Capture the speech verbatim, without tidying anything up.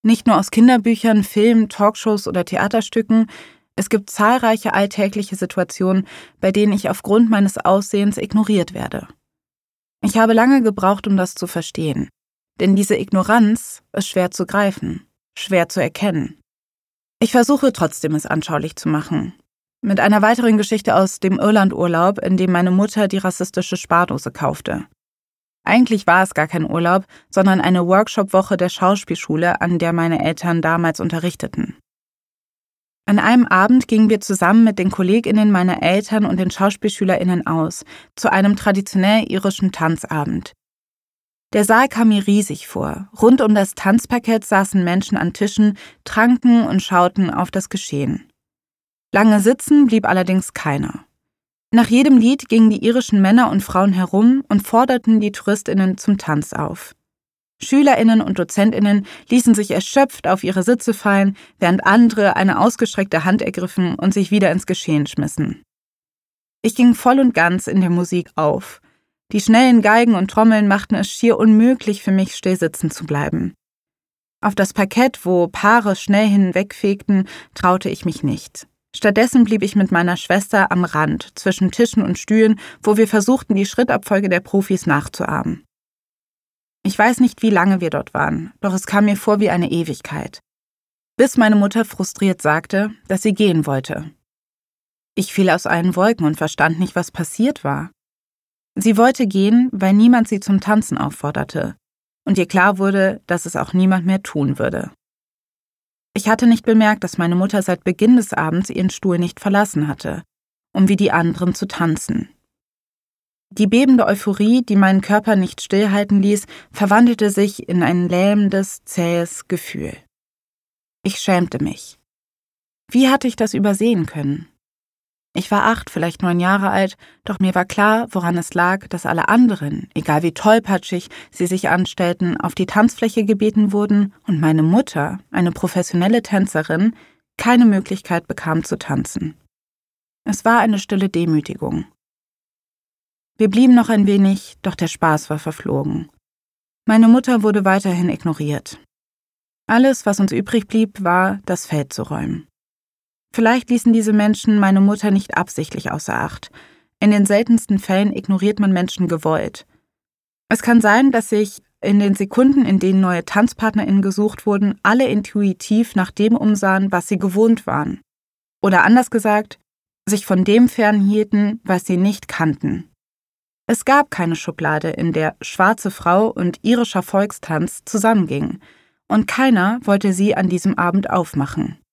Nicht nur aus Kinderbüchern, Filmen, Talkshows oder Theaterstücken, es gibt zahlreiche alltägliche Situationen, bei denen ich aufgrund meines Aussehens ignoriert werde. Ich habe lange gebraucht, um das zu verstehen. Denn diese Ignoranz ist schwer zu greifen, schwer zu erkennen. Ich versuche trotzdem, es anschaulich zu machen. Mit einer weiteren Geschichte aus dem Irlandurlaub, in dem meine Mutter die rassistische Spardose kaufte. Eigentlich war es gar kein Urlaub, sondern eine Workshop-Woche der Schauspielschule, an der meine Eltern damals unterrichteten. An einem Abend gingen wir zusammen mit den KollegInnen meiner Eltern und den SchauspielschülerInnen aus, zu einem traditionell irischen Tanzabend. Der Saal kam mir riesig vor. Rund um das Tanzparkett saßen Menschen an Tischen, tranken und schauten auf das Geschehen. Lange sitzen blieb allerdings keiner. Nach jedem Lied gingen die irischen Männer und Frauen herum und forderten die TouristInnen zum Tanz auf. SchülerInnen und DozentInnen ließen sich erschöpft auf ihre Sitze fallen, während andere eine ausgestreckte Hand ergriffen und sich wieder ins Geschehen schmissen. Ich ging voll und ganz in der Musik auf. Die schnellen Geigen und Trommeln machten es schier unmöglich für mich, still sitzen zu bleiben. Auf das Parkett, wo Paare schnell hinwegfegten, traute ich mich nicht. Stattdessen blieb ich mit meiner Schwester am Rand, zwischen Tischen und Stühlen, wo wir versuchten, die Schrittabfolge der Profis nachzuahmen. Ich weiß nicht, wie lange wir dort waren, doch es kam mir vor wie eine Ewigkeit. Bis meine Mutter frustriert sagte, dass sie gehen wollte. Ich fiel aus allen Wolken und verstand nicht, was passiert war. Sie wollte gehen, weil niemand sie zum Tanzen aufforderte und ihr klar wurde, dass es auch niemand mehr tun würde. Ich hatte nicht bemerkt, dass meine Mutter seit Beginn des Abends ihren Stuhl nicht verlassen hatte, um wie die anderen zu tanzen. Die bebende Euphorie, die meinen Körper nicht stillhalten ließ, verwandelte sich in ein lähmendes, zähes Gefühl. Ich schämte mich. Wie hatte ich das übersehen können? Ich war acht, vielleicht neun Jahre alt, doch mir war klar, woran es lag, dass alle anderen, egal wie tollpatschig sie sich anstellten, auf die Tanzfläche gebeten wurden und meine Mutter, eine professionelle Tänzerin, keine Möglichkeit bekam zu tanzen. Es war eine stille Demütigung. Wir blieben noch ein wenig, doch der Spaß war verflogen. Meine Mutter wurde weiterhin ignoriert. Alles, was uns übrig blieb, war, das Feld zu räumen. Vielleicht ließen diese Menschen meine Mutter nicht absichtlich außer Acht. In den seltensten Fällen ignoriert man Menschen gewollt. Es kann sein, dass sich in den Sekunden, in denen neue TanzpartnerInnen gesucht wurden, alle intuitiv nach dem umsahen, was sie gewohnt waren. Oder anders gesagt, sich von dem fernhielten, was sie nicht kannten. Es gab keine Schublade, in der schwarze Frau und irischer Volkstanz zusammengingen, und keiner wollte sie an diesem Abend aufmachen.